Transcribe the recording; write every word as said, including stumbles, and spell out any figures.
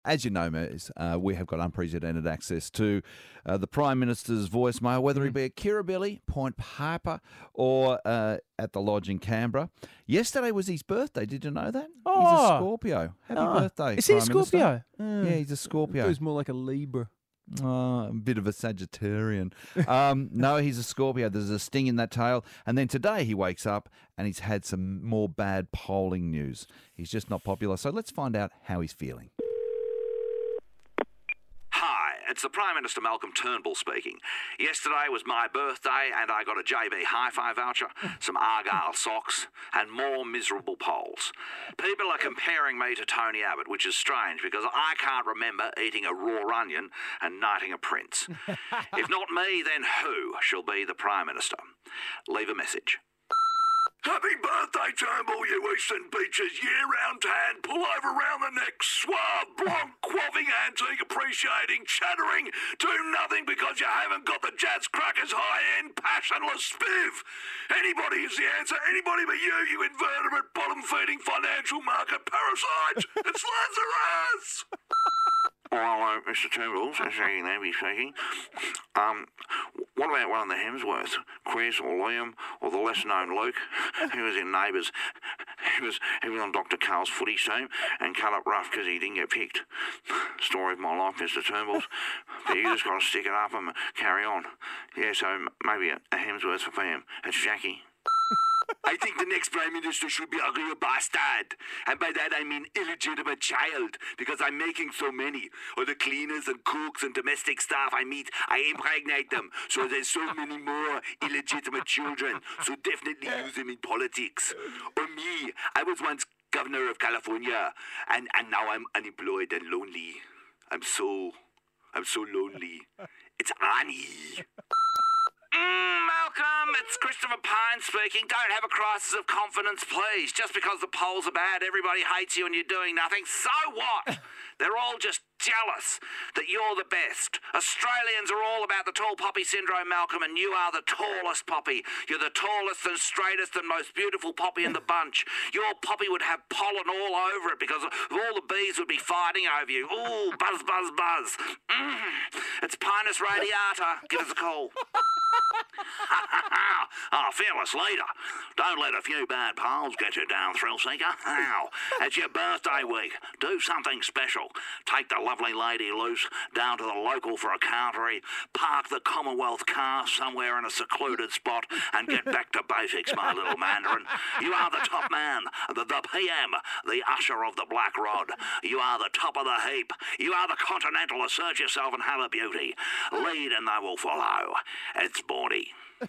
As you know, Mez, uh, we have got unprecedented access to uh, the Prime Minister's voicemail, whether he be at Kirribilli, Point Piper, or uh, at the Lodge in Canberra. Yesterday was his birthday. Did you know that? He's a Oh. Scorpio. Happy Oh. birthday, Is he a Prime Minister. Scorpio? Yeah, he's a Scorpio. Feels more like a Libra. Oh, a bit of a Sagittarian. Um, no, he's a Scorpio. There's a sting in that tail. And then today he wakes up and he's had some more bad polling news. He's just not popular. So let's find out how he's feeling. Hi, it's the Prime Minister Malcolm Turnbull speaking. Yesterday was my birthday and I got a J B Hi-Fi voucher, some Argyle socks and more miserable polls. People are comparing me to Tony Abbott, which is strange because I can't remember eating a raw onion and knighting a prince. If not me, then who shall be the Prime Minister? Leave a message. Happy birthday, Turnbull, you Eastern Beaches, year-round tan, pull-over round the neck, suave, blonde, quaffing, antique, appreciating, chattering, do nothing because you haven't got the Jazz Crackers high-end, passionless spiv. Anybody is the answer, anybody but you, you invertebrate, bottom-feeding financial market parasite. It's Lazarus! Oh, hello, Mister Turnbull, speaking there, be speaking. Um, what about one of the Hemsworths, Chris or Liam, or the less-known Luke? He was in Neighbours. He was he was on Doctor Carl's footy team and cut up rough because he didn't get picked. Story of my life, Mister Turnbull. But you just got to stick it up and carry on. Yeah, so maybe a, a Hemsworth for P M. It's Jackie. I think the next Prime Minister should be a real bastard. And by that I mean illegitimate child, because I'm making so many. Or the cleaners and cooks and domestic staff I meet, I impregnate them. So there's so many more illegitimate children. So definitely use them in politics. Or me, I was once governor of California, and, and now I'm unemployed and lonely. I'm so, I'm so lonely. It's Annie. Mm, Malcolm, it's Christopher Pine speaking. Don't have a crisis of confidence, please. Just because the polls are bad, everybody hates you and you're doing nothing. So what? They're all just jealous that you're the best. Australians are all about the tall poppy syndrome, Malcolm, and you are the tallest poppy. You're the tallest and straightest and most beautiful poppy in the bunch. Your poppy would have pollen all over it because all the bees would be fighting over you. Ooh, buzz, buzz, buzz. Mm. It's Pinus radiata. Give us a call. Oh, fearless leader. Don't let a few bad polls get you down, thrill seeker. Now, it's your birthday week. Do something special. Take the lovely lady loose down to the local for a countery, park the Commonwealth car somewhere in a secluded spot, and get back to basics, my little Mandarin. You are the top man, the, the P M, the usher of the Black Rod. You are the top of the heap. You are the Continental. Assert yourself and have a beauty. Lead and they will follow. It's Bordy.